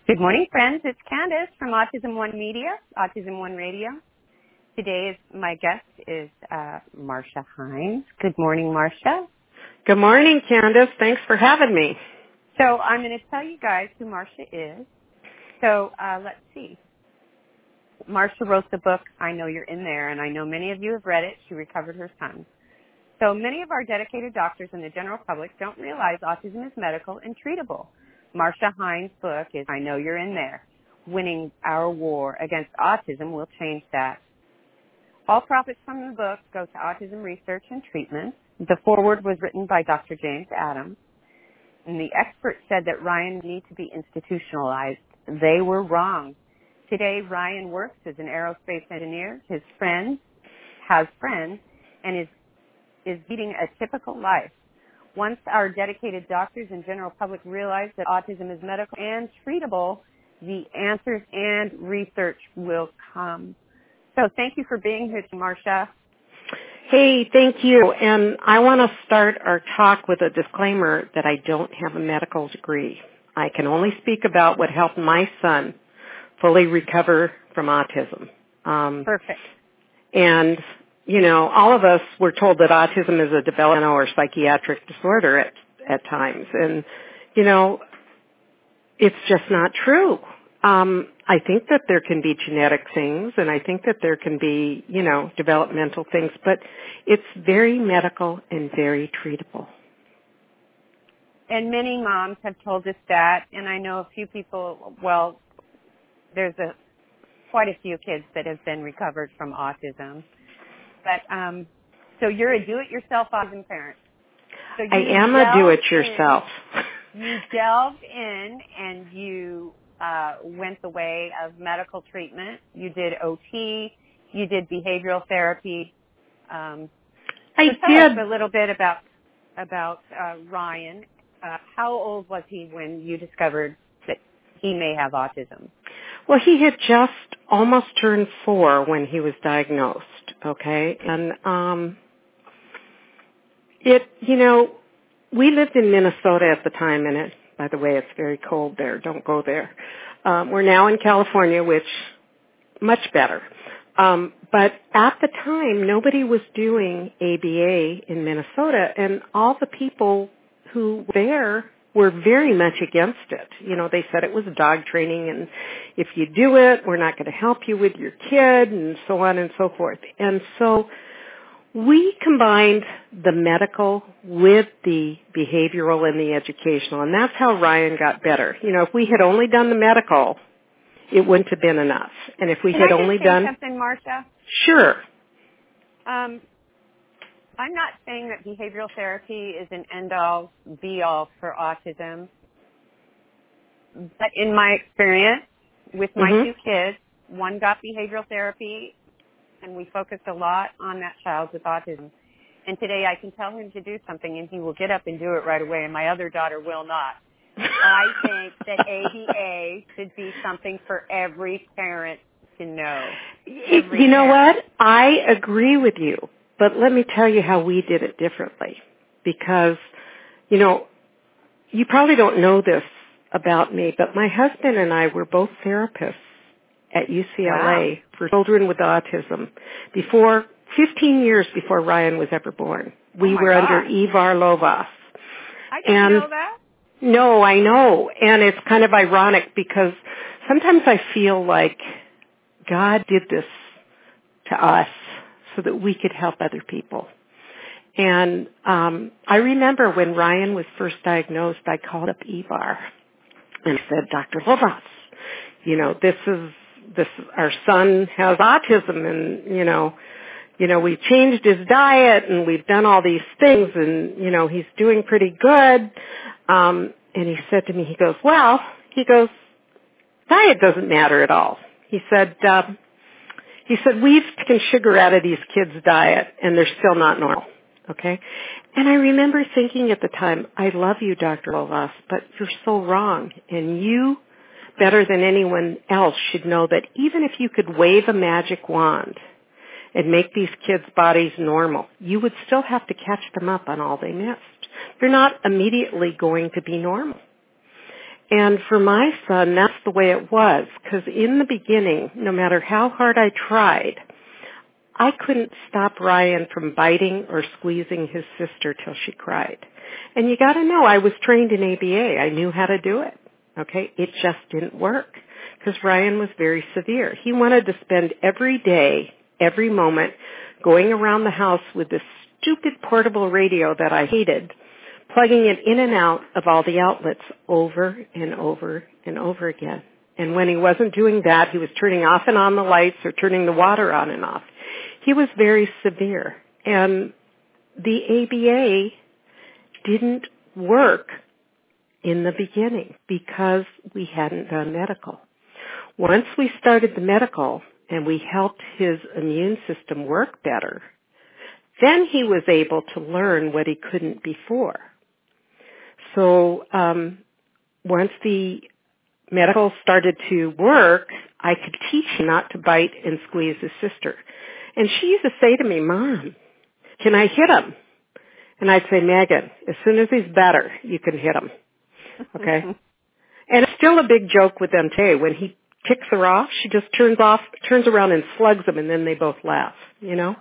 Good morning, friends. It's Candace from Autism One Media, Autism One Radio. Today, my guest is Marsha Hines. Good morning, Marsha. Good morning, Candace. Thanks for having me. So I'm going to tell you guys who Marsha is. So let's see. Marsha wrote the book, I Know You're in There, and I know many of you have read it. She recovered her son. So many of our dedicated doctors and the general public don't realize autism is medical and treatable. Marsha Hines' book is I Know You're in There. Winning Our War Against Autism Will Change That. All profits from the book go to autism research and treatment. The foreword was written by Dr. James Adams. And the experts said that Ryan needed to be institutionalized. They were wrong. Today, Ryan works as an aerospace engineer. His friend has friends and is leading a typical life. Once our dedicated doctors and general public realize that autism is medical and treatable, the answers and research will come. So thank you for being here, Marsha. Hey, thank you. And I want to start our talk with a disclaimer that I don't have a medical degree. I can only speak about what helped my son fully recover from autism. Perfect. And, you know, all of us were told that autism is a developmental or psychiatric disorder at times. And, you know, it's just not true. I think that there can be genetic things, and I think that there can be, you know, developmental things, but it's very medical and very treatable. And many moms have told us that, and I know a few people, well, there's quite a few kids that have been recovered from autism. But so you're a do-it-yourself autism parent. So I am a do-it-yourself. You delved in and you went the way of medical treatment. You did OT. You did behavioral therapy. I tell did us a little bit about Ryan. How old was he when you discovered that he may have autism? Well, he had just almost turned 4 when he was diagnosed, okay? And we lived in Minnesota at the time, and by the way, it's very cold there. Don't go there. We're now in California, which much better. But at the time, nobody was doing ABA in Minnesota, and all the people who were there were very much against it. You know, they said it was dog training, and if you do it, we're not going to help you with your kid, and so on and so forth. And so we combined the medical with the behavioral and the educational, and that's how Ryan got better. You know, if we had only done the medical, it wouldn't have been enough. And if we had only done... Can I just say something, Marsha? Sure. I'm not saying that behavioral therapy is an end-all, be-all for autism. But in my experience with my two kids, one got behavioral therapy, and we focused a lot on that child with autism. And today I can tell him to do something, and he will get up and do it right away, and my other daughter will not. I think that ABA should be something for every parent to know. You know what? I agree with you. But let me tell you how we did it differently. Because, you know, you probably don't know this about me, but my husband and I were both therapists at UCLA for children with autism 15 years before Ryan was ever born. We were under Ivar Lovaas. I didn't know that. No, I know. And it's kind of ironic because sometimes I feel like God did this to us so that we could help other people. And I remember when Ryan was first diagnosed, I called up Ivar and said, Dr. Lovaas, you know, this our son has autism, and you know, we've changed his diet and we've done all these things, and you know, he's doing pretty good. And he said to me, he goes, diet doesn't matter at all. He said, we've taken sugar out of these kids' diet, and they're still not normal, okay? And I remember thinking at the time, I love you, Dr. Lovaas, but you're so wrong. And you, better than anyone else, should know that even if you could wave a magic wand and make these kids' bodies normal, you would still have to catch them up on all they missed. They're not immediately going to be normal. And for my son, that's the way it was, because in the beginning, no matter how hard I tried, I couldn't stop Ryan from biting or squeezing his sister till she cried. And you got to know, I was trained in ABA. I knew how to do it. Okay? It just didn't work because Ryan was very severe. He wanted to spend every day, every moment, going around the house with this stupid portable radio that I hated, plugging it in and out of all the outlets over and over and over again. And when he wasn't doing that, he was turning off and on the lights or turning the water on and off. He was very severe. And the ABA didn't work in the beginning because we hadn't done medical. Once we started the medical and we helped his immune system work better, then he was able to learn what he couldn't before. So once the medical started to work, I could teach him not to bite and squeeze his sister. And she used to say to me, Mom, can I hit him? And I'd say, Megan, as soon as he's better, you can hit him. Okay? And it's still a big joke with them today. When he kicks her off, she just turns around and slugs him, and then they both laugh, you know?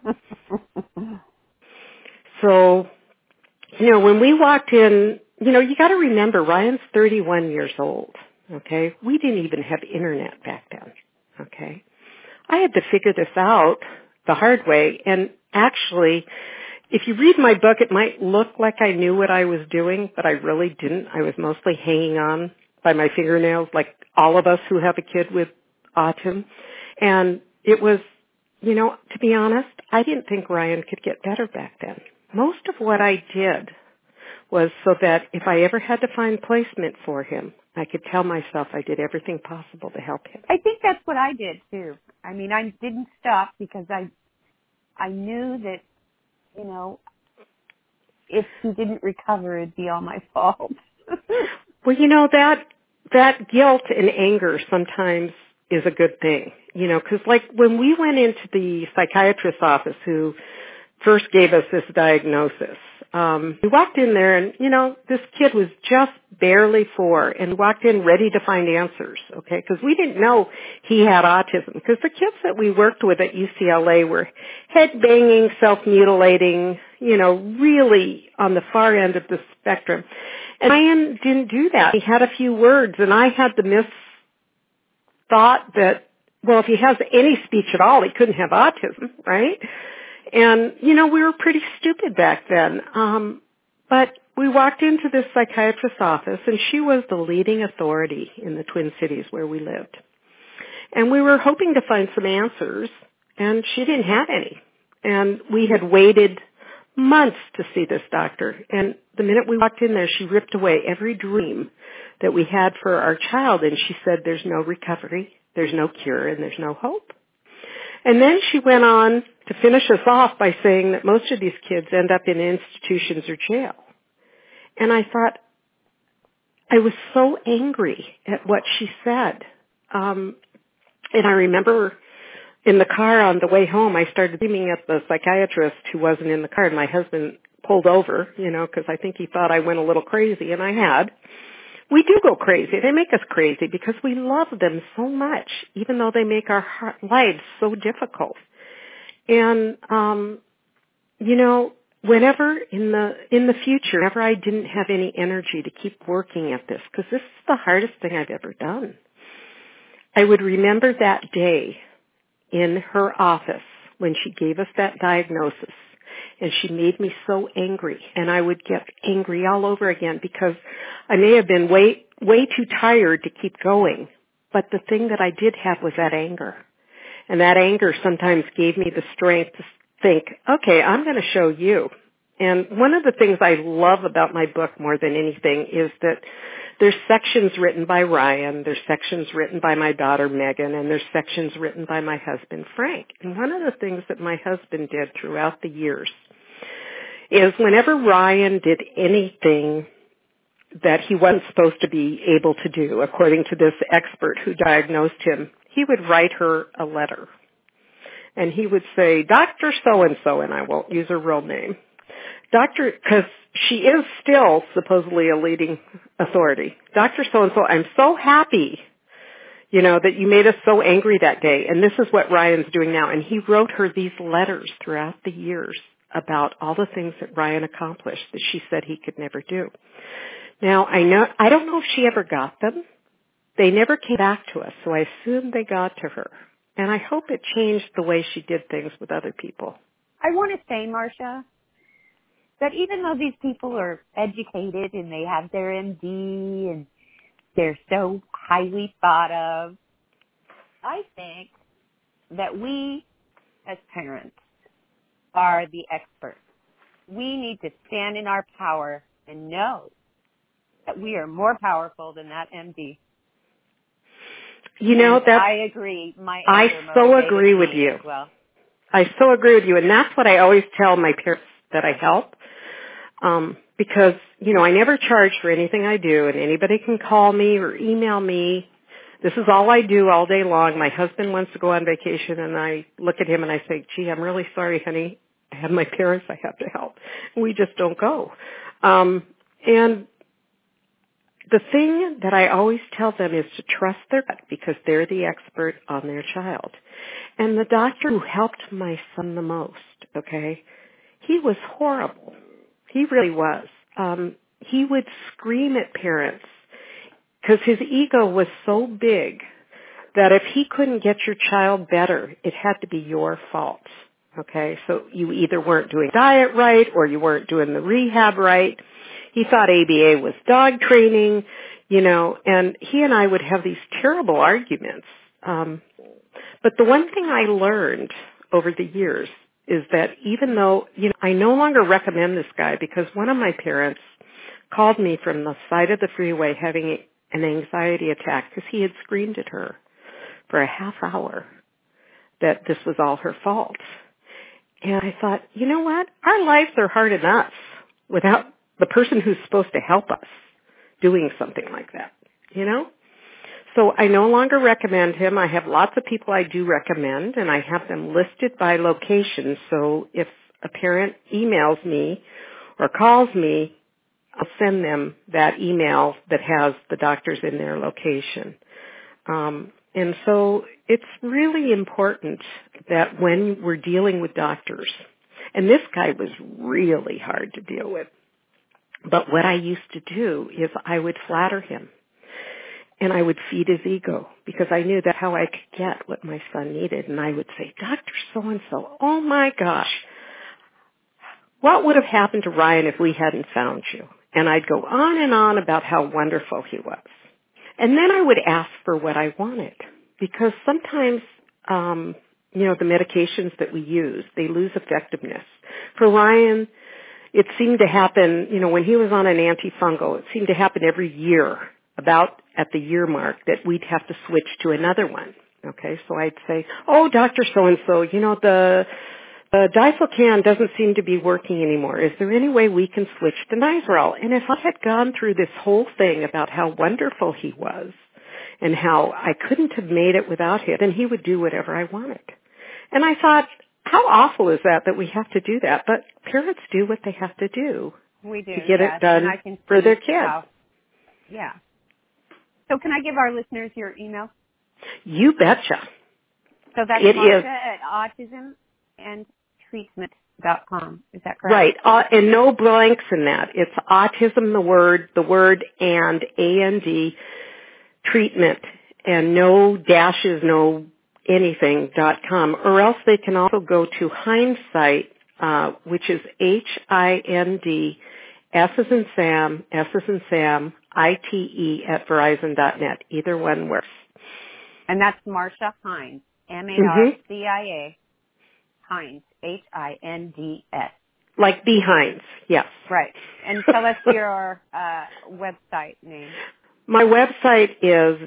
So, you know, when we walked in, you know, you got to remember, Ryan's 31 years old, okay? We didn't even have internet back then, okay? I had to figure this out the hard way, and actually, if you read my book, it might look like I knew what I was doing, but I really didn't. I was mostly hanging on by my fingernails, like all of us who have a kid with autism. And it was, you know, to be honest, I didn't think Ryan could get better back then. Most of what I did was so that if I ever had to find placement for him, I could tell myself I did everything possible to help him. I think that's what I did too. I mean, I didn't stop because I knew that, you know, if he didn't recover, it'd be all my fault. Well, you know, that guilt and anger sometimes is a good thing, you know, because like when we went into the psychiatrist's office who first gave us this diagnosis, we walked in there and, you know, this kid was just barely 4 and walked in ready to find answers, okay, because we didn't know he had autism because the kids that we worked with at UCLA were head-banging, self-mutilating, you know, really on the far end of the spectrum. And Ryan didn't do that. He had a few words, and I had the misthought that, well, if he has any speech at all, he couldn't have autism, right? And, you know, we were pretty stupid back then. But we walked into this psychiatrist's office, and she was the leading authority in the Twin Cities where we lived. And we were hoping to find some answers, and she didn't have any. And we had waited months to see this doctor. And the minute we walked in there, she ripped away every dream that we had for our child, and she said, there's no recovery, there's no cure, and there's no hope. And then she went on to finish us off by saying that most of these kids end up in institutions or jail. And I thought, I was so angry at what she said. And I remember in the car on the way home, I started screaming at the psychiatrist who wasn't in the car. And my husband pulled over, you know, because I think he thought I went a little crazy, and I had. We do go crazy. They make us crazy because we love them so much, even though they make our lives so difficult. And, you know, whenever in the future, whenever I didn't have any energy to keep working at this, because this is the hardest thing I've ever done, I would remember that day in her office when she gave us that diagnosis. And she made me so angry, and I would get angry all over again because I may have been way too tired to keep going. But the thing that I did have was that anger. And that anger sometimes gave me the strength to think, okay, I'm going to show you. And one of the things I love about my book more than anything is that there's sections written by Ryan, there's sections written by my daughter Megan, and there's sections written by my husband Frank. And one of the things that my husband did throughout the years is whenever Ryan did anything that he wasn't supposed to be able to do, according to this expert who diagnosed him, he would write her a letter. And he would say, Dr. So-and-so, and I won't use her real name, because she is still supposedly a leading authority. Dr. So-and-so, I'm so happy, that you made us so angry that day. And this is what Ryan's doing now. And he wrote her these letters throughout the years about all the things that Ryan accomplished that she said he could never do. Now, I don't know if she ever got them. They never came back to us, so I assume they got to her. And I hope it changed the way she did things with other people. I want to say, Marcia, that even though these people are educated and they have their MD and they're so highly thought of, I think that we as parents are the experts. We need to stand in our power and know that we are more powerful than that MD. I agree. I so agree with you. Well, I so agree with you, and that's what I always tell my parents that I help. Because, I never charge for anything I do, and anybody can call me or email me. This is all I do all day long. My husband wants to go on vacation, and I look at him and I say, gee, I'm really sorry, honey. I have my parents I have to help. We just don't go. And the thing that I always tell them is to trust their gut because they're the expert on their child. And the doctor who helped my son the most, okay, he was horrible. He really was. He would scream at parents because his ego was so big that if he couldn't get your child better, it had to be your fault. Okay, so you either weren't doing diet right or you weren't doing the rehab right. He thought ABA was dog training, and he and I would have these terrible arguments. But the one thing I learned over the years is that even though, I no longer recommend this guy because one of my parents called me from the side of the freeway having an anxiety attack because he had screamed at her for a half hour that this was all her fault. And I thought, you know what? Our lives are hard enough without the person who's supposed to help us doing something like that, So I no longer recommend him. I have lots of people I do recommend, and I have them listed by location. So if a parent emails me or calls me, I'll send them that email that has the doctors in their location. And so it's really important that when we're dealing with doctors, and this guy was really hard to deal with, but what I used to do is I would flatter him and I would feed his ego because I knew that's how I could get what my son needed. And I would say, Dr. So-and-so, oh my gosh, what would have happened to Ryan if we hadn't found you? And I'd go on and on about how wonderful he was. And then I would ask for what I wanted because sometimes, the medications that we use, they lose effectiveness. For Ryan, it seemed to happen, when he was on an antifungal, it seemed to happen every year, about at the year mark, that we'd have to switch to another one. Okay, so I'd say, oh, Dr. So-and-so, the Diflucan doesn't seem to be working anymore. Is there any way we can switch to Nizoral? And if I had gone through this whole thing about how wonderful he was and how I couldn't have made it without him, then he would do whatever I wanted. And I thought, how awful is that we have to do that? But parents do what they have to do. We do, to get yes, it done for their kids. Yeah. So can I give our listeners your email? You betcha. So that's Marcia at autismandtreatment.com. Is that correct? Right. And no blanks in that. It's autism, the word, and A-N-D, treatment, and no dashes, no anything.com. Or else they can also go to Hindsight, which is H-I-N-D, S as in Sam, I-T-E at Verizon.net. Either one works. And that's Marcia Hinds, M-A-R-C-I-A, Hinds, H-I-N-D-S. Like behinds, yes. Right. And tell us your website name. My website is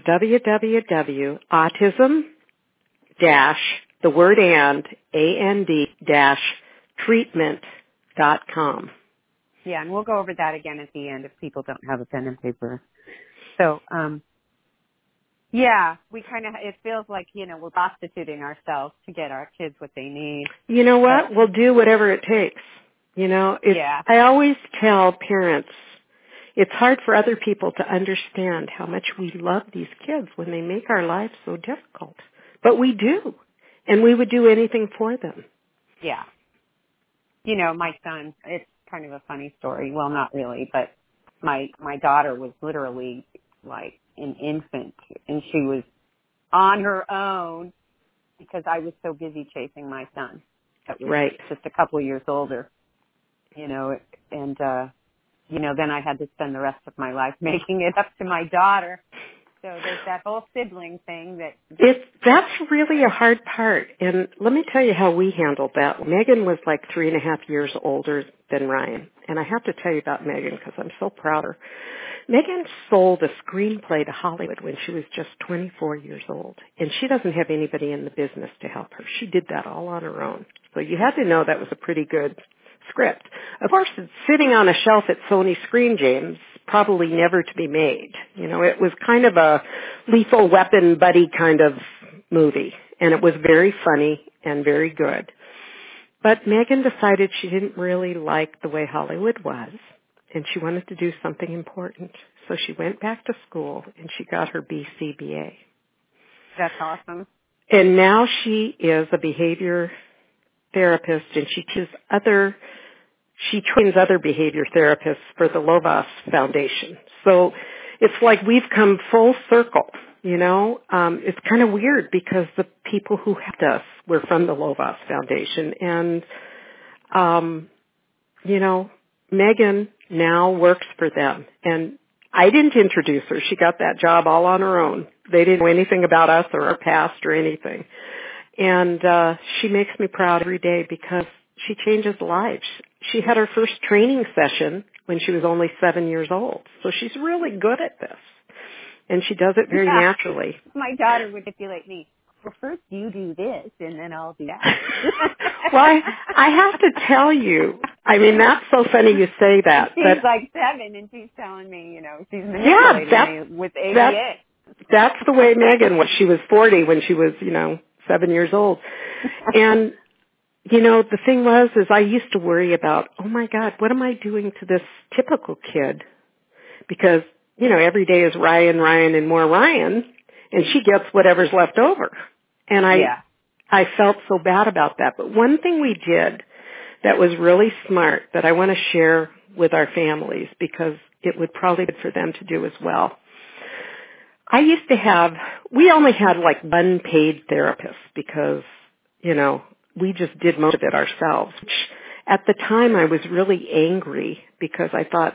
www.autism-treatment.com. Yeah, and we'll go over that again at the end if people don't have a pen and paper. So, yeah, we it feels like, we're prostituting ourselves to get our kids what they need. You know what? We'll do whatever it takes. I always tell parents, it's hard for other people to understand how much we love these kids when they make our lives so difficult. But we do. And we would do anything for them. Yeah. My son, it's kind of a funny story. Well, not really, but my daughter was literally like an infant, and she was on her own because I was so busy chasing my son that was just a couple of years older, and then I had to spend the rest of my life making it up to my daughter. So there's that whole sibling thing that's really a hard part. And let me tell you how we handled that. Megan was like 3.5 years older than Ryan. And I have to tell you about Megan because I'm so proud of her. Megan sold a screenplay to Hollywood when she was just 24 years old. And she doesn't have anybody in the business to help her. She did that all on her own. So you had to know that was a pretty good script. Of course, it's sitting on a shelf at Sony Screen Gems, probably never to be made. It was kind of a Lethal Weapon buddy kind of movie, and it was very funny and very good. But Megan decided she didn't really like the way Hollywood was, and she wanted to do something important. So she went back to school, and she got her BCBA. That's awesome. And now she is a behavior therapist, and she trains other behavior therapists for the Lovaas Foundation. So it's like we've come full circle, It's kind of weird because the people who helped us were from the Lovaas Foundation. And, Megan now works for them. And I didn't introduce her. She got that job all on her own. They didn't know anything about us or our past or anything. And she makes me proud every day because she changes lives. She had her first training session when she was only 7 years old. So she's really good at this. And she does it very naturally. My daughter would manipulate me. Well, first you do this, and then I'll do that. Well, I have to tell you, that's so funny you say that. She's like 7, and she's telling me, she's manipulating me with ABA. That's the way Megan was. She was 40 when she was, 7 years old. And, the thing is I used to worry about, oh my God, what am I doing to this typical kid? Because, every day is Ryan, and more Ryan, and she gets whatever's left over. And I felt so bad about that. But one thing we did that was really smart that I want to share with our families because it would probably be good for them to do as well. We only had like one paid therapist because, we just did most of it ourselves. Which at the time I was really angry because I thought,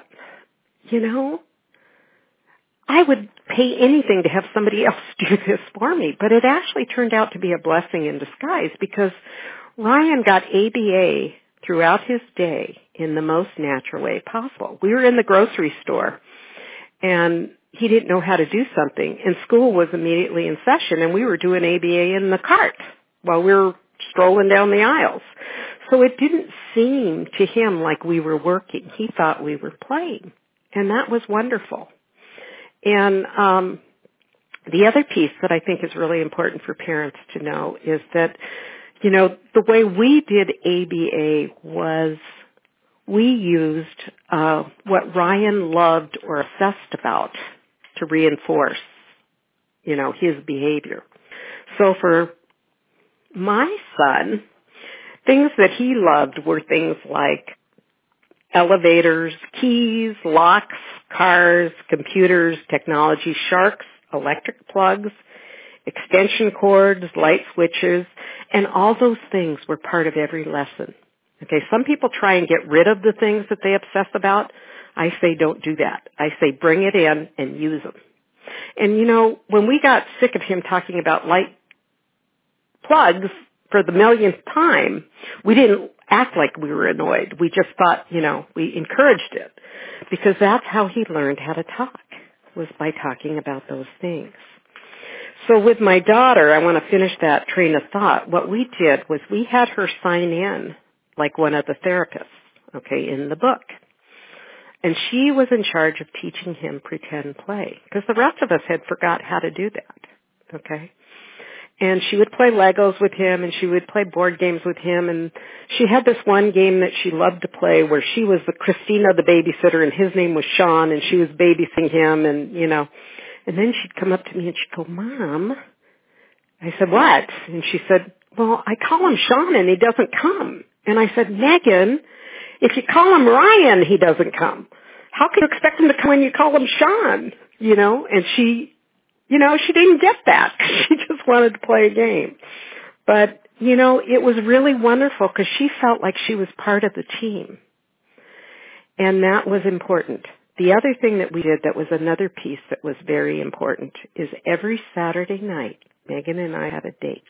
I would pay anything to have somebody else do this for me. But it actually turned out to be a blessing in disguise because Ryan got ABA throughout his day in the most natural way possible. We were in the grocery store and he didn't know how to do something, and school was immediately in session, and we were doing ABA in the cart while we were strolling down the aisles. So it didn't seem to him like we were working. He thought we were playing, and that was wonderful. And the other piece that I think is really important for parents to know is that, the way we did ABA was we used what Ryan loved or obsessed about to reinforce, his behavior. So for my son, things that he loved were things like elevators, keys, locks, cars, computers, technology, sharks, electric plugs, extension cords, light switches, and all those things were part of every lesson. Okay, some people try and get rid of the things that they obsess about. I say don't do that. I say bring it in and use them. And when we got sick of him talking about light plugs for the millionth time, we didn't act like we were annoyed. We just thought, we encouraged it because that's how he learned how to talk, was by talking about those things. So with my daughter, I want to finish that train of thought. What we did was we had her sign in like one of the therapists, okay, in the book. And she was in charge of teaching him pretend play because the rest of us had forgot how to do that, okay? And she would play Legos with him, and she would play board games with him. And she had this one game that she loved to play where she was the Christina, the babysitter, and his name was Sean, and she was babysitting him, and, you know. And then she'd come up to me and she'd go, Mom. I said, what? And she said, well, I call him Sean, and he doesn't come. And I said, Megan, if you call him Ryan, he doesn't come. How can you expect him to come when you call him Sean? You know, and she didn't get that. She just wanted to play a game. But, you know, it was really wonderful because she felt like she was part of the team. And that was important. The other thing that we did that was another piece that was very important is every Saturday night, Megan and I had a date.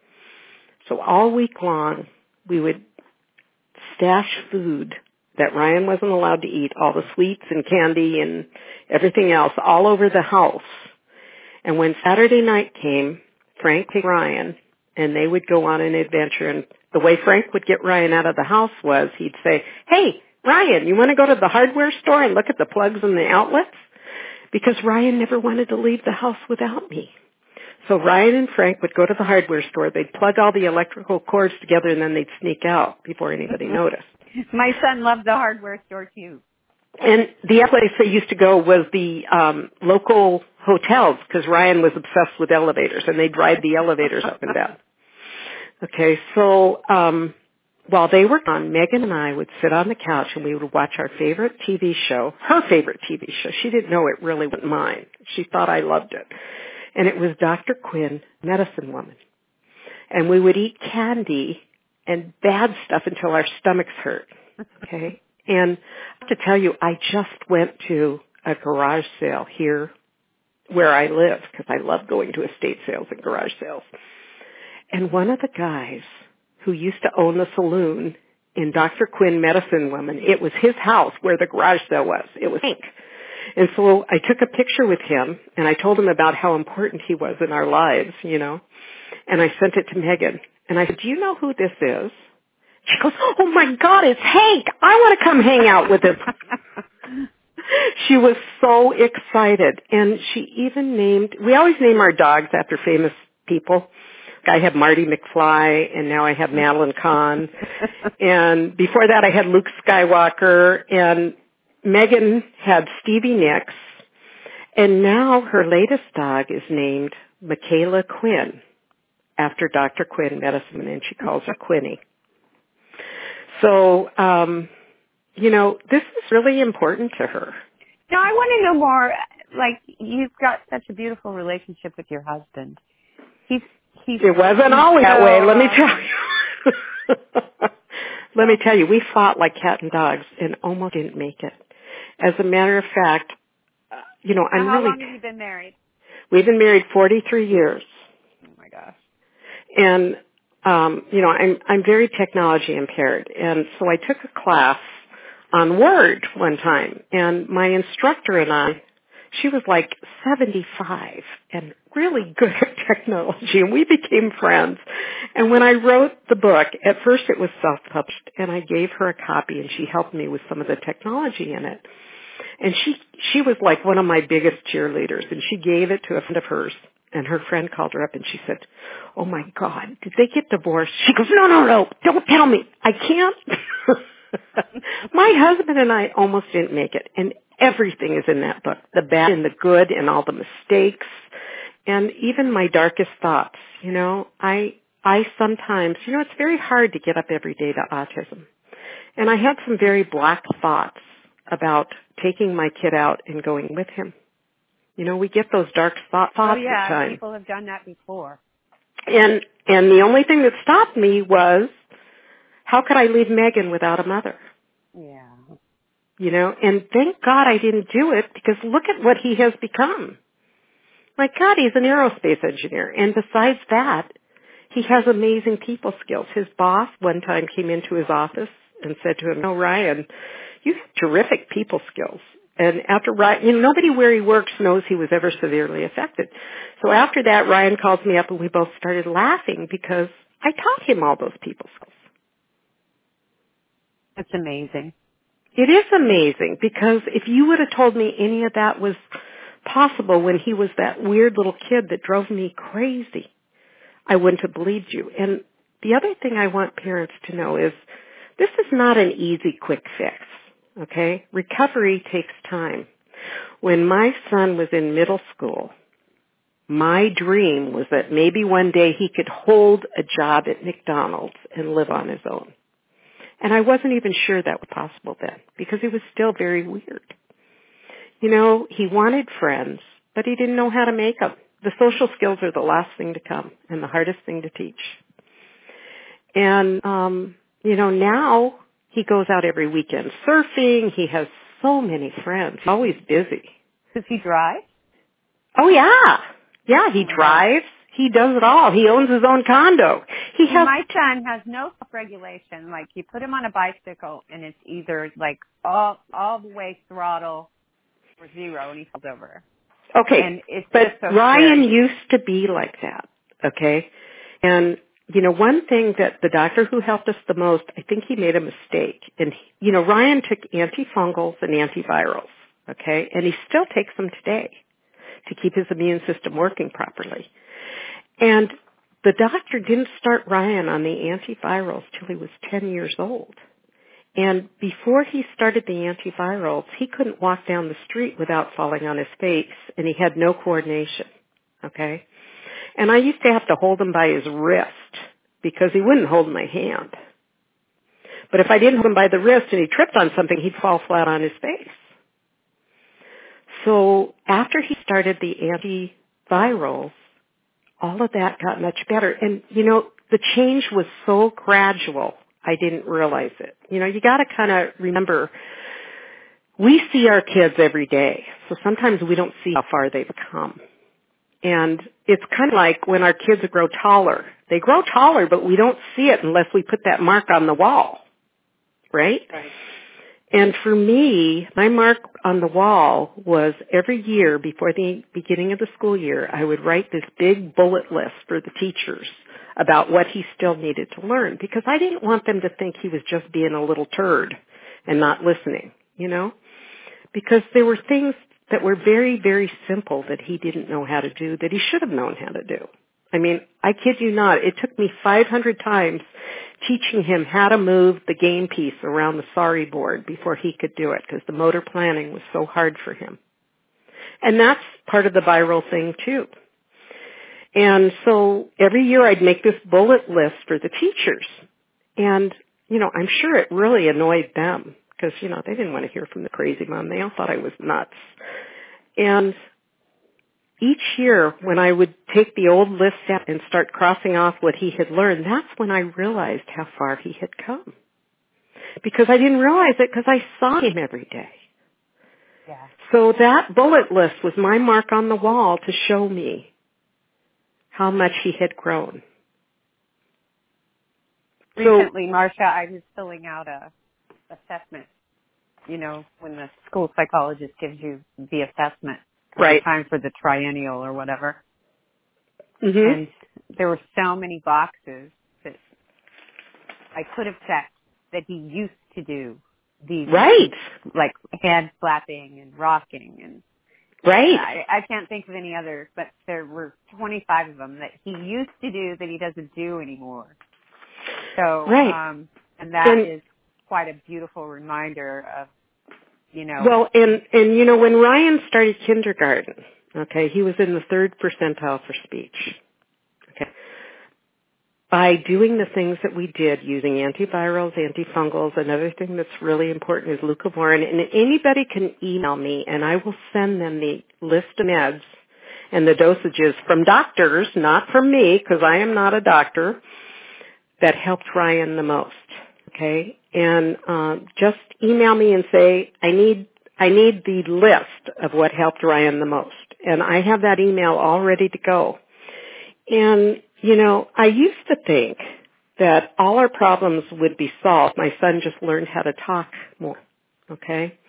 So all week long, we would stash food that Ryan wasn't allowed to eat, all the sweets and candy and everything else, all over the house. And when Saturday night came, Frank picked Ryan, and they would go on an adventure. And the way Frank would get Ryan out of the house was he'd say, hey, Ryan, you want to go to the hardware store and look at the plugs and the outlets? Because Ryan never wanted to leave the house without me. So Ryan and Frank would go to the hardware store. They'd plug all the electrical cords together, and then they'd sneak out before anybody noticed. My son loved the hardware store, too. And the other place they used to go was the local hotels because Ryan was obsessed with elevators, and they'd ride the elevators up and down. Okay, so while they were gone, Megan and I would sit on the couch and we would watch our favorite TV show, her favorite TV show. She didn't know it really wasn't mine. She thought I loved it. And it was Dr. Quinn, Medicine Woman. And we would eat candy and bad stuff until our stomachs hurt. Okay? And I have to tell you, I just went to a garage sale here where I live because I love going to estate sales and garage sales. And one of the guys who used to own the saloon in Dr. Quinn Medicine Woman, it was his house where the garage sale was. It was Hank. And so I took a picture with him, and I told him about how important he was in our lives, you know. And I sent it to Megan. And I said, do you know who this is? She goes, oh, my God, it's Hank. I want to come hang out with him. She was so excited. And she even we always name our dogs after famous people. I have Marty McFly, and now I have Madeline Kahn. And before that, I had Luke Skywalker, and Megan had Stevie Nicks. And now her latest dog is named Michaela Quinn, after Dr. Quinn Medicine, and she calls her Quinny. So, you know, this is really important to her. Now, I want to know more, like, you've got such a beautiful relationship with your husband. It wasn't always that way, let me tell you. Let me tell you, we fought like cat and dogs and almost didn't make it. As a matter of fact, you know, how long have you been married? We've been married 43 years. Oh my gosh. And, you know, I'm very technology impaired. And so I took a class on Word one time, and my instructor and I, she was like 75 and really good at technology, and we became friends. And when I wrote the book, at first it was self-published, and I gave her a copy, and she helped me with some of the technology in it. And she was like one of my biggest cheerleaders, and she gave it to a friend of hers, and her friend called her up, and she said, oh, my God, did they get divorced? She goes, no, don't tell me. I can't. My husband and I almost didn't make it, and everything is in that book, the bad and the good and all the mistakes and even my darkest thoughts. You know, I sometimes, you know, it's very hard to get up every day to autism. And I had some very black thoughts about taking my kid out and going with him. You know, we get those dark thoughts at times. Oh, yeah, people have done that before. And the only thing that stopped me was, how could I leave Megan without a mother? Yeah. You know, and thank God I didn't do it, because look at what he has become. My God, he's an aerospace engineer. And besides that, he has amazing people skills. His boss one time came into his office and said to him, "Oh, Ryan, you have terrific people skills." And after Ryan, you know, nobody where he works knows he was ever severely affected. So after that, Ryan calls me up and we both started laughing because I taught him all those people skills. That's amazing. It is amazing, because if you would have told me any of that was possible when he was that weird little kid that drove me crazy, I wouldn't have believed you. And the other thing I want parents to know is this is not an easy, quick fix, okay? Recovery takes time. When my son was in middle school, my dream was that maybe one day he could hold a job at McDonald's and live on his own. And I wasn't even sure that was possible then because he was still very weird. You know, he wanted friends, but he didn't know how to make them. The social skills are the last thing to come and the hardest thing to teach. And, you know, now he goes out every weekend surfing. He has so many friends. He's always busy. Does he drive? Oh, yeah. Yeah, he drives. He does it all. He owns his own condo. My son has no self-regulation. Like, you put him on a bicycle, and it's either, like, all the way throttle or zero, and he falls over. Okay, and it's but just so Ryan scary. used to be like that, okay? And, you know, one thing that the doctor who helped us the most, I think he made a mistake. And, you know, Ryan took antifungals and antivirals, okay? And he still takes them today to keep his immune system working properly. And the doctor didn't start Ryan on the antivirals till he was 10 years old. And before he started the antivirals, he couldn't walk down the street without falling on his face, and he had no coordination, okay? And I used to have to hold him by his wrist because he wouldn't hold my hand. But if I didn't hold him by the wrist and he tripped on something, he'd fall flat on his face. So after he started the antivirals, all of that got much better. And, you know, the change was so gradual, I didn't realize it. You know, you got to kind of remember, we see our kids every day, so sometimes we don't see how far they've come. And it's kind of like when our kids grow taller. They grow taller, but we don't see it unless we put that mark on the wall, right? Right. And for me, my mark on the wall was every year before the beginning of the school year, I would write this big bullet list for the teachers about what he still needed to learn because I didn't want them to think he was just being a little turd and not listening, you know, because there were things that were very, very simple that he didn't know how to do that he should have known how to do. I mean, I kid you not, it took me 500 times teaching him how to move the game piece around the sorry board before he could do it because the motor planning was so hard for him. And that's part of the viral thing too. And so every year I'd make this bullet list for the teachers. And, you know, I'm sure it really annoyed them because, you know, they didn't want to hear from the crazy mom. They all thought I was nuts. And each year when I would take the old list out and start crossing off what he had learned, that's when I realized how far he had come. Because I didn't realize it because I saw him every day. Yeah. So that bullet list was my mark on the wall to show me how much he had grown. Recently, Marcia, I was filling out a assessment. You know, when the school psychologist gives you the assessment, right, time for the triennial or whatever. Mm-hmm. And there were so many boxes that I could have checked that he used to do these, right, like hand slapping and rocking and right. I can't think of any others, but there were 25 of them that he used to do that he doesn't do anymore. So, right. And that is quite a beautiful reminder of, you know. Well, and you know, when Ryan started kindergarten, okay, he was in the 3rd percentile for speech. Okay. By doing the things that we did using antivirals, antifungals, another thing that's really important is leucovorin. And anybody can email me and I will send them the list of meds and the dosages from doctors, not from me, because I am not a doctor, that helped Ryan the most. Okay? And just email me and say, I need the list of what helped Ryan the most. And I have that email all ready to go. And, you know, I used to think that all our problems would be solved. My son just learned how to talk more. Okay?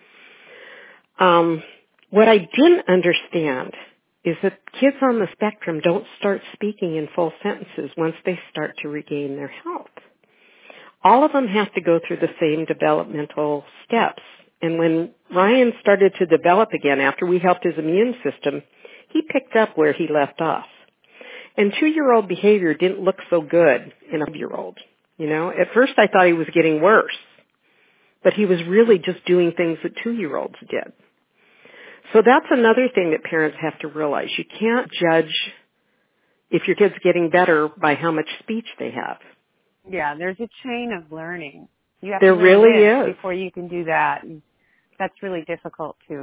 What I didn't understand is that kids on the spectrum don't start speaking in full sentences once they start to regain their health. All of them have to go through the same developmental steps. And when Ryan started to develop again after we helped his immune system, he picked up where he left off. And 2-year-old behavior didn't look so good in a 5-year-old. At first I thought he was getting worse, but he was really just doing things that 2-year-olds did. So that's another thing that parents have to realize. You can't judge if your kid's getting better by how much speech they have. Yeah, there's a chain of learning. You have There to really learn is. before you can do that. And that's really difficult to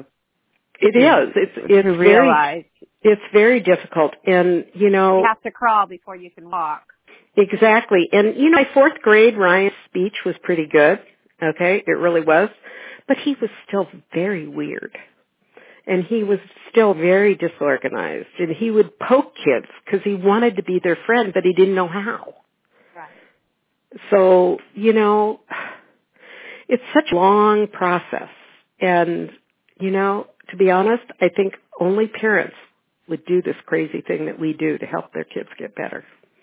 realize. It's very difficult. And, you have to crawl before you can walk. Exactly. And, by 4th grade, Ryan's speech was pretty good. Okay, it really was. But he was still very weird. And he was still very disorganized. And he would poke kids because he wanted to be their friend, but he didn't know how. Right. So, it's such a long process. And, to be honest, I think only parents would do this crazy thing that we do to help their kids get better.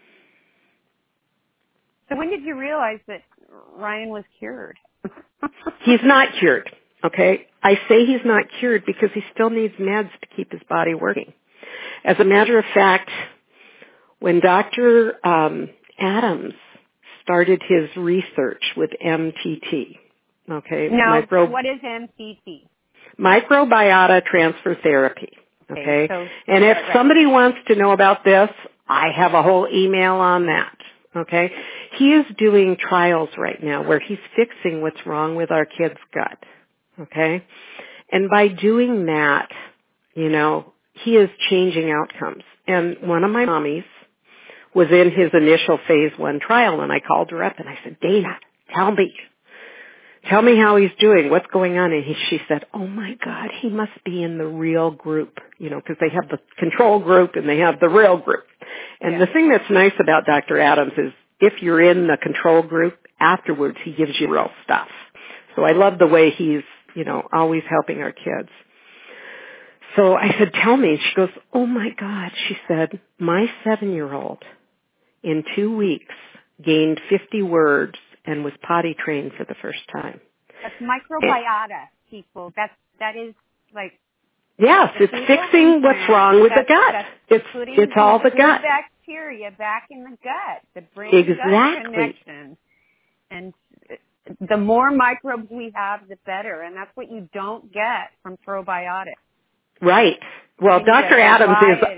So when did you realize that Ryan was cured? He's not cured, okay? I say he's not cured because he still needs meds to keep his body working. As a matter of fact, when Dr. Adams started his research with MTT, okay? Now, what is MTT? Microbiota transfer therapy, okay? And if somebody wants to know about this, I have a whole email on that, okay? He is doing trials right now where he's fixing what's wrong with our kids' gut, okay? And by doing that, he is changing outcomes. And one of my mommies was in his initial phase 1 trial, and I called her up and I said, Dana, tell me how he's doing. What's going on? And she said, oh my God, he must be in the real group, because they have the control group and they have the real group. And the thing that's nice about Dr. Adams is if you're in the control group, afterwards he gives you real stuff. So I love the way he's, always helping our kids. So I said, tell me. She goes, oh my God. She said, my 7-year-old in 2 weeks gained 50 words and was potty trained for the first time. That's microbiota, people. That is like... Yes, it's fixing what's wrong with the gut. It's all the gut. Bacteria back in the gut, the brain-gut connection. And the more microbes we have, the better. And that's what you don't get from probiotics. Right. Well, Dr. Adams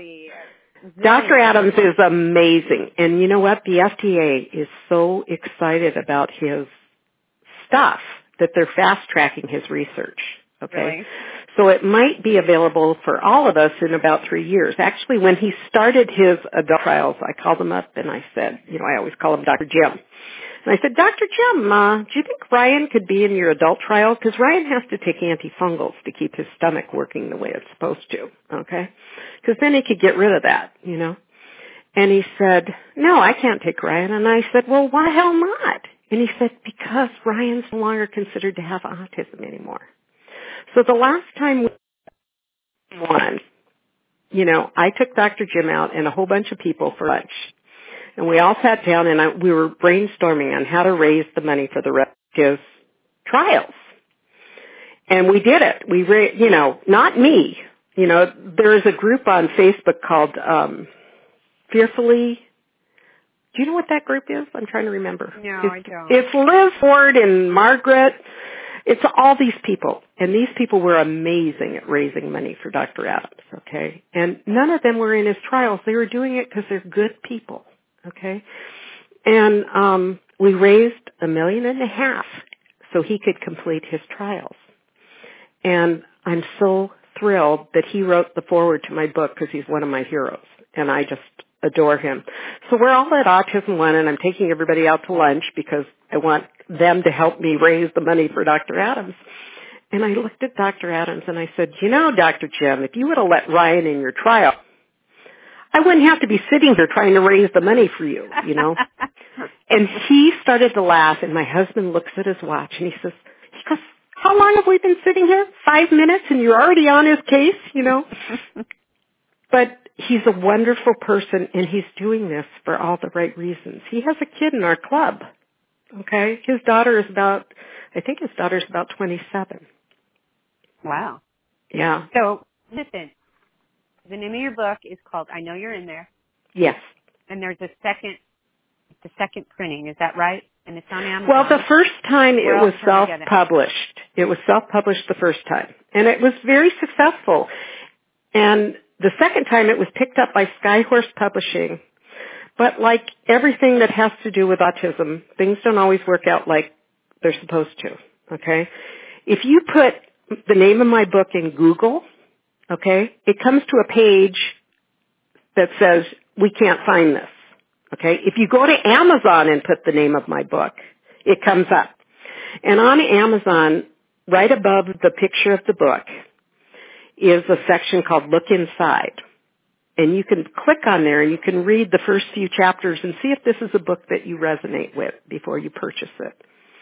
is amazing. And you know what? The FDA is so excited about his stuff that they're fast-tracking his research. Okay? Really? So it might be available for all of us in about 3 years. Actually, when he started his adult trials, I called him up and I said, I always call him Dr. Jim. And I said, Dr. Jim, do you think Ryan could be in your adult trial? Because Ryan has to take antifungals to keep his stomach working the way it's supposed to, okay? Because then he could get rid of that, And he said, no, I can't take Ryan. And I said, well, why the hell not? And he said, because Ryan's no longer considered to have autism anymore. So the last time we won, I took Dr. Jim out and a whole bunch of people for lunch. And we all sat down and we were brainstorming on how to raise the money for the rest of his trials. And we did it. Not me. There is a group on Facebook called Fearfully. Do you know what that group is? I'm trying to remember. No, I don't. It's Liz Ford and Margaret. It's all these people. And these people were amazing at raising money for Dr. Adams, okay? And none of them were in his trials. They were doing it because they're good people, okay? And we raised $1.5 million so he could complete his trials. And I'm so thrilled that he wrote the foreword to my book because he's one of my heroes. And I just adore him. So we're all at Autism One, and I'm taking everybody out to lunch because I want them to help me raise the money for Dr. Adams. And I looked at Dr. Adams and I said, Dr. Jim, if you would have let Ryan in your trial, I wouldn't have to be sitting here trying to raise the money for you, And he started to laugh, and my husband looks at his watch and he goes, how long have we been sitting here? 5 minutes and you're already on his case, But he's a wonderful person, and he's doing this for all the right reasons. He has a kid in our club, okay? His daughter is about 27. Wow. Yeah. So, listen, the name of your book is called I Know You're in There. Yes. And there's the second printing. Is that right? And it's on Amazon. Well, the first time Where it else was can I get it? self-published. It was self-published the first time. And it was very successful. And the second time it was picked up by Skyhorse Publishing. But like everything that has to do with autism, things don't always work out like they're supposed to, okay? If you put the name of my book in Google, okay, it comes to a page that says, we can't find this, okay? If you go to Amazon and put the name of my book, it comes up. And on Amazon, right above the picture of the book, is a section called Look Inside. And you can click on there and you can read the first few chapters and see if this is a book that you resonate with before you purchase it.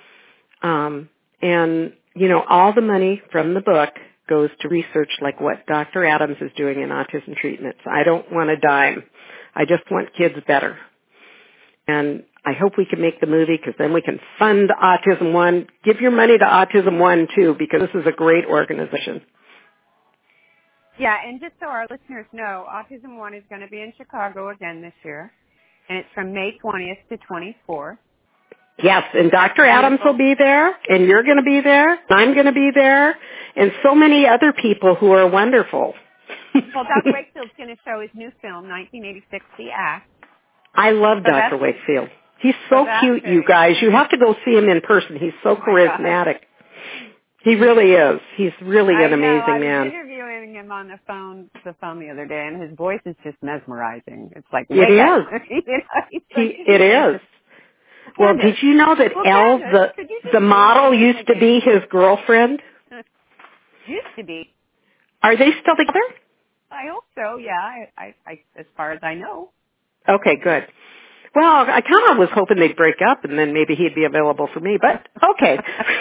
And, you know, all the money from the book goes to research like what Dr. Adams is doing in autism treatments. I don't want a dime. I just want kids better. And I hope we can make the movie because then we can fund Autism One. Give your money to Autism One too because this is a great organization. Yeah, and just so our listeners know, Autism One is going to be in Chicago again this year, and it's from May 20th to 24th. Yes, and Dr. Adams will be there, and you're going to be there, and I'm going to be there, and so many other people who are wonderful. Well, Dr. Wakefield's going to show his new film, 1986, The Act. I love Dr. Wakefield. He's so cute, you guys. You have to go see him in person. He's so charismatic. He really is. He's really an amazing man. I was interviewing him on the phone the other day, and his voice is just mesmerizing. It's like, it is. It is. Well, did you know that Elle, the model, used to be his girlfriend? Used to be. Are they still together? I hope so, yeah. I as far as I know. Okay, good. Well, I kind of was hoping they'd break up and then maybe he'd be available for me, but okay.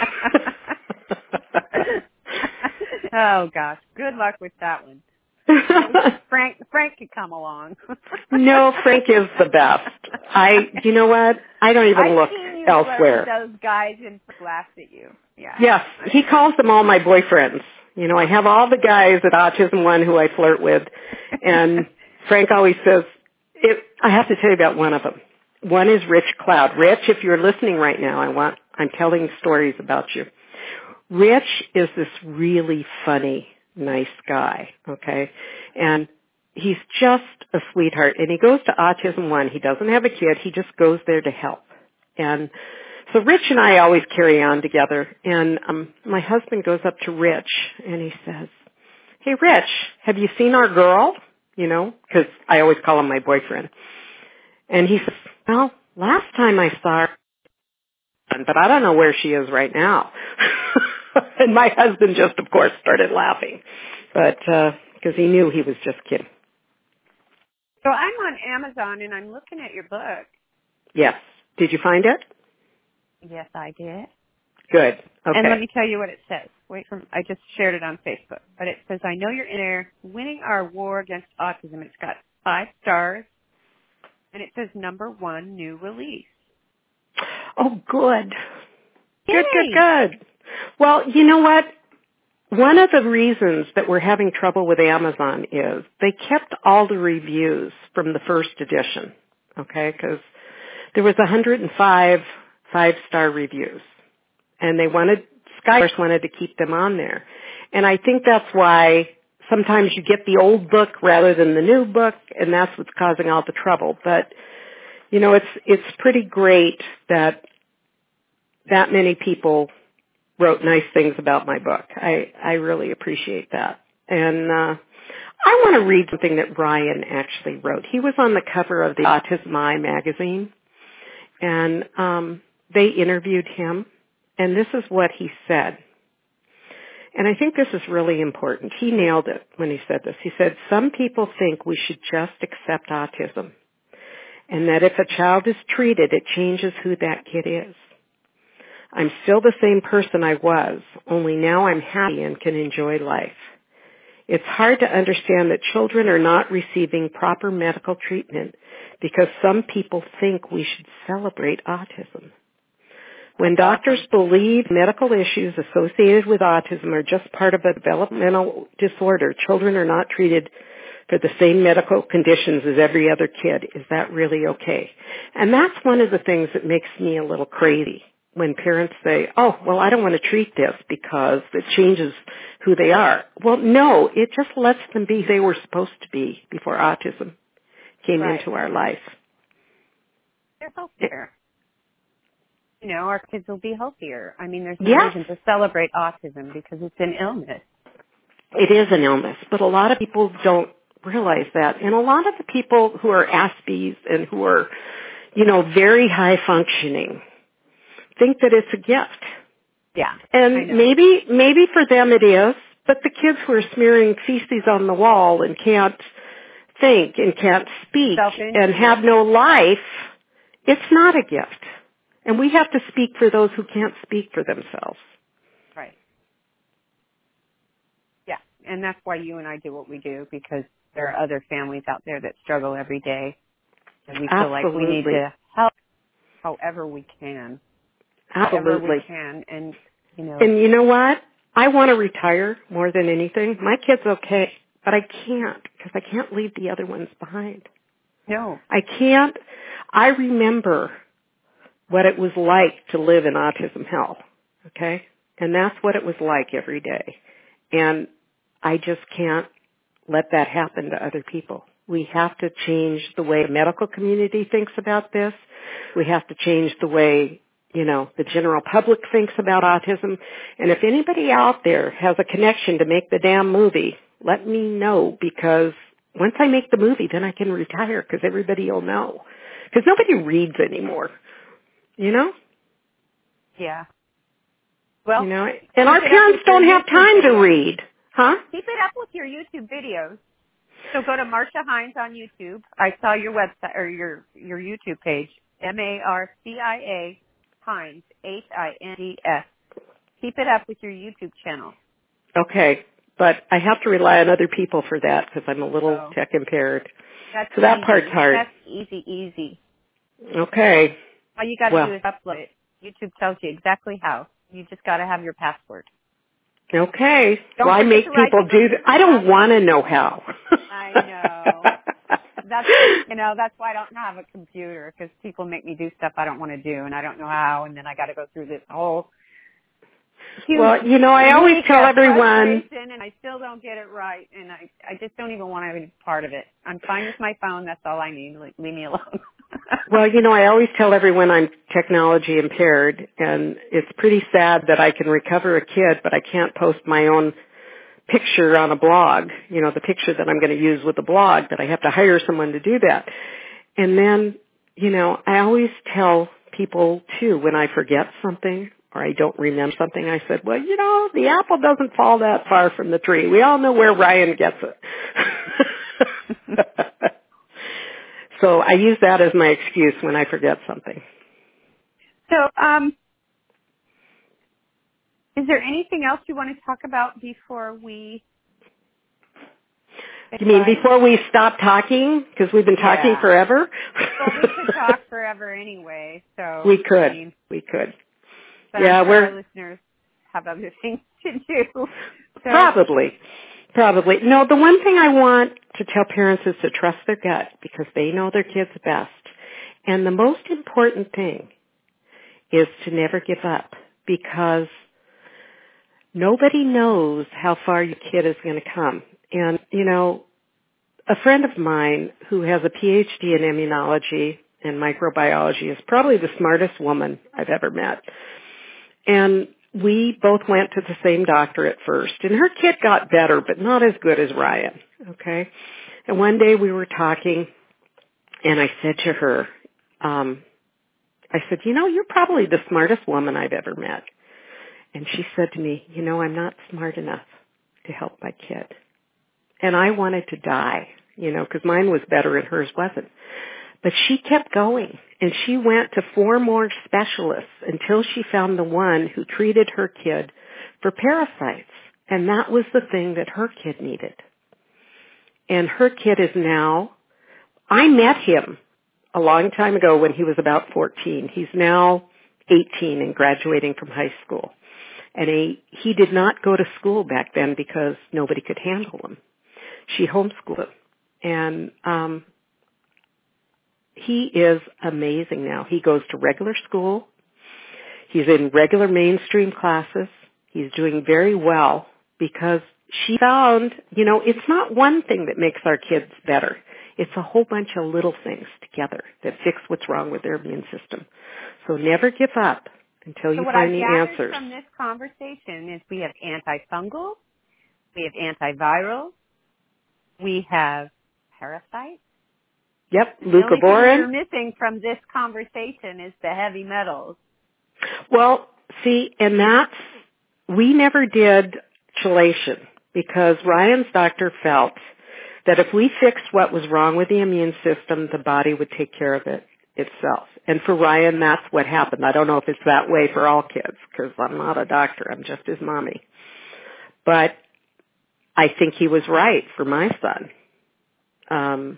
Oh gosh, good luck with that one. Frank could come along. No, Frank is the best. You know what? I don't even look elsewhere. Those guys and laughed at you. Yeah. Yes, he calls them all my boyfriends. You know, I have all the guys at Autism One who I flirt with, and Frank always says, I have to tell you about one of them. One is Rich Cloud. Rich, if you're listening right now, I'm telling stories about you. Rich is this really funny, nice guy, okay? And he's just a sweetheart. And he goes to Autism One. He doesn't have a kid. He just goes there to help. And so Rich and I always carry on together. And my husband goes up to Rich and he says, "Hey, Rich, have you seen our girl?" You know, because I always call him my boyfriend. And he says, "Well, last time I saw her, but I don't know where she is right now." And my husband just, of course, started laughing, but because he knew he was just kidding. So I'm on Amazon, and I'm looking at your book. Yes. Did you find it? Yes, I did. Good. Okay. And let me tell you what it says. I just shared it on Facebook. But it says, "I know you're in there winning our war against autism." It's got 5 stars, and it says #1 new release. Oh, good. Yay. Good. Well, you know what? One of the reasons that we're having trouble with Amazon is they kept all the reviews from the first edition, okay? Because there was 105 5-star reviews, and Skyhorse wanted to keep them on there. And I think that's why sometimes you get the old book rather than the new book, and that's what's causing all the trouble. But, you know, it's pretty great that many people wrote nice things about my book. I really appreciate that. And I want to read something that Ryan actually wrote. He was on the cover of the Autism Eye magazine, and they interviewed him, and this is what he said. And I think this is really important. He nailed it when he said this. He said, "Some people think we should just accept autism, and that if a child is treated, it changes who that kid is. I'm still the same person I was, only now I'm happy and can enjoy life. It's hard to understand that children are not receiving proper medical treatment because some people think we should celebrate autism. When doctors believe medical issues associated with autism are just part of a developmental disorder, children are not treated for the same medical conditions as every other kid. Is that really okay? And that's one of the things that makes me a little crazy when parents say, oh, well, I don't want to treat this because it changes who they are. Well, no, it just lets them be who they were supposed to be before autism came into our life. They're healthier. You know, our kids will be healthier. I mean, there's no reason to celebrate autism because it's an illness. It is an illness, but a lot of people don't realize that. And a lot of the people who are Aspies and who are, you know, very high functioning think that it's a gift. Yeah. And maybe for them it is, but the kids who are smearing feces on the wall and can't think and can't speak and have no life, it's not a gift. And we have to speak for those who can't speak for themselves. Right. Yeah. And that's why you and I do what we do, because there are other families out there that struggle every day. And we feel like we need to help however we can. However we can. And, you know. And you know what? I want to retire more than anything. My kid's okay, but I can't because I can't leave the other ones behind. No. I can't. I remember what it was like to live in autism hell, okay? And that's what it was like every day. And I just can't let that happen to other people. We have to change the way the medical community thinks about this. We have to change the way, you know, the general public thinks about autism. And if anybody out there has a connection to make the damn movie, let me know, because once I make the movie, then I can retire because everybody will know. Because nobody reads anymore. You know? Yeah. Well, you know, and our parents don't have time to read. Huh? Keep it up with your YouTube videos. So go to Marcia Hines on YouTube. I saw your website or your YouTube page, Marcia Hines, Hinds. Keep it up with your YouTube channel. Okay, but I have to rely on other people for that because I'm a little tech impaired. So that part's hard. That's easy. Okay. All you got to do is upload it. YouTube tells you exactly how. You just got to have your password. Okay. Well, I make people do that. I don't want to know how. I know. That's why I don't have a computer, because people make me do stuff I don't want to do, and I don't know how, and then I got to go through this whole huge I always tell everyone, and I still don't get it right, and I just don't even want to be part of it. I'm fine with my phone. That's all I need. Leave me alone. Well, I always tell everyone I'm technology impaired, and it's pretty sad that I can recover a kid, but I can't post my own picture on a blog, the picture that I'm going to use with the blog, that I have to hire someone to do that. And then, I always tell people, too, when I forget something or I don't remember something, I said, well, the apple doesn't fall that far from the tree. We all know where Ryan gets it. So I use that as my excuse when I forget something. So, is there anything else you want to talk about before we... You mean before we stop talking? Because we've been talking forever? Well, we could talk forever anyway, so... We could. But our listeners have other things to do. So. Probably. No, the one thing I want to tell parents is to trust their gut, because they know their kids best. And the most important thing is to never give up, because nobody knows how far your kid is going to come. And, a friend of mine who has a PhD in immunology and microbiology is probably the smartest woman I've ever met. And we both went to the same doctor at first, and her kid got better, but not as good as Ryan, okay? And one day we were talking, and I said to her, I said, you're probably the smartest woman I've ever met. And she said to me, I'm not smart enough to help my kid. And I wanted to die, because mine was better and hers wasn't. But she kept going, and she went to 4 more specialists until she found the one who treated her kid for parasites. And that was the thing that her kid needed. And her kid is now, I met him a long time ago when he was about 14. He's now 18 and graduating from high school. And he did not go to school back then because nobody could handle him. She homeschooled him. And he is amazing now. He goes to regular school. He's in regular mainstream classes. He's doing very well because she found, it's not one thing that makes our kids better. It's a whole bunch of little things together that fix what's wrong with their immune system. So never give up until you find the answers. What I've gathered from this conversation is we have antifungal, we have antiviral, we have parasites. Yep, leucovorin. The only thing you're missing from this conversation is the heavy metals. Well, see, and we never did chelation because Ryan's doctor felt that if we fixed what was wrong with the immune system, the body would take care of it itself. And for Ryan, that's what happened. I don't know if it's that way for all kids because I'm not a doctor. I'm just his mommy. But I think he was right for my son.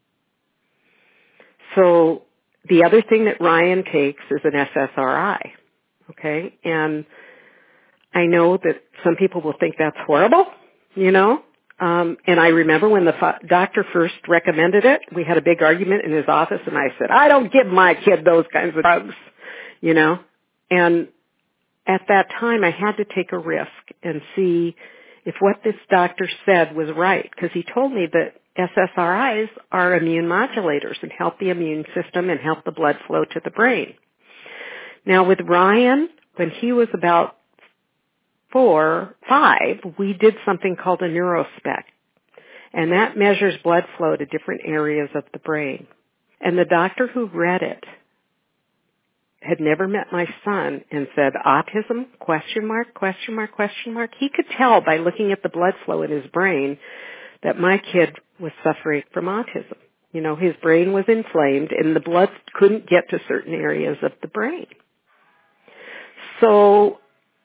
So the other thing that Ryan takes is an SSRI, okay? And I know that some people will think that's horrible, and I remember when the doctor first recommended it, we had a big argument in his office, and I said, I don't give my kid those kinds of drugs, And at that time, I had to take a risk and see if what this doctor said was right, because he told me that SSRIs are immune modulators and help the immune system and help the blood flow to the brain. Now with Ryan, when he was about 4, 5, we did something called a neurospec, and that measures blood flow to different areas of the brain. And the doctor who read it had never met my son and said, autism, question mark, question mark, question mark. He could tell by looking at the blood flow in his brain that my kid was suffering from autism. His brain was inflamed and the blood couldn't get to certain areas of the brain. So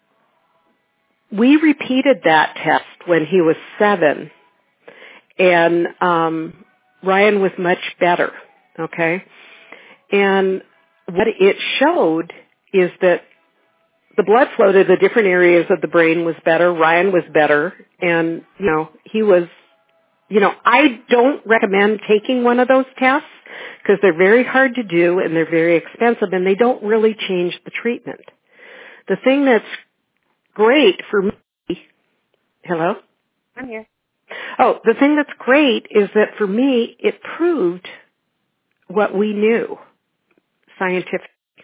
we repeated that test when he was 7, and Ryan was much better, okay? And what it showed is that the blood flow to the different areas of the brain was better, Ryan was better, and, he was, I don't recommend taking one of those tests because they're very hard to do and they're very expensive and they don't really change the treatment. The thing that's great for me, hello? I'm here. Oh, the thing that's great is that for me, it proved what we knew scientifically.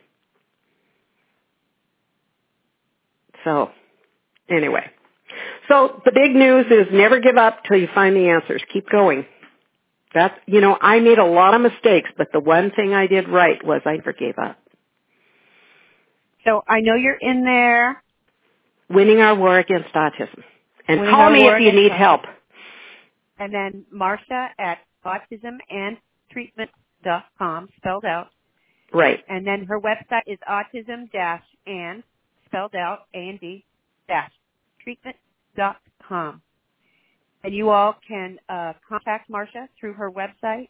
So, anyway. So, the big news is never give up till you find the answers. Keep going. I made a lot of mistakes, but the one thing I did right was I never gave up. So, I know you're in there. Winning our war against autism. And call me if you need help. And then Marsha at autismandtreatment.com, spelled out. Right. And then her website is autism-and, spelled out, A-N-D, treatment.com. And you all can contact Marsha through her website.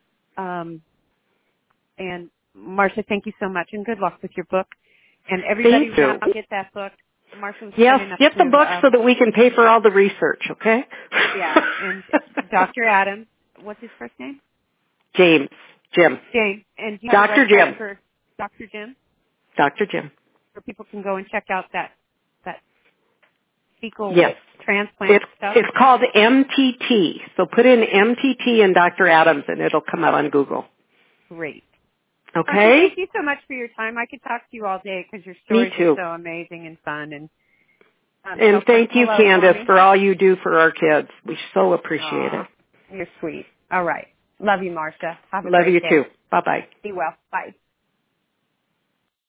And Marsha, thank you so much, and good luck with your book. And everybody now get that book. Yes, get the book so that we can pay for all the research, okay? Yeah, and Dr. Adams, what's his first name? Jim. James. And Dr. Jim. Dr. Jim? Dr. Jim. Where people can go and check out that fecal transplant stuff? It's called MTT. So put in MTT and Dr. Adams and it'll come out on Google. Great. Okay? Thank you so much for your time. I could talk to you all day because your stories are so amazing and fun. And thank you, Candace, for all you do for our kids. We so appreciate it. You're sweet. All right. Love you, Marcia. Have a Love great you day. too. Bye-bye. Be well. Bye.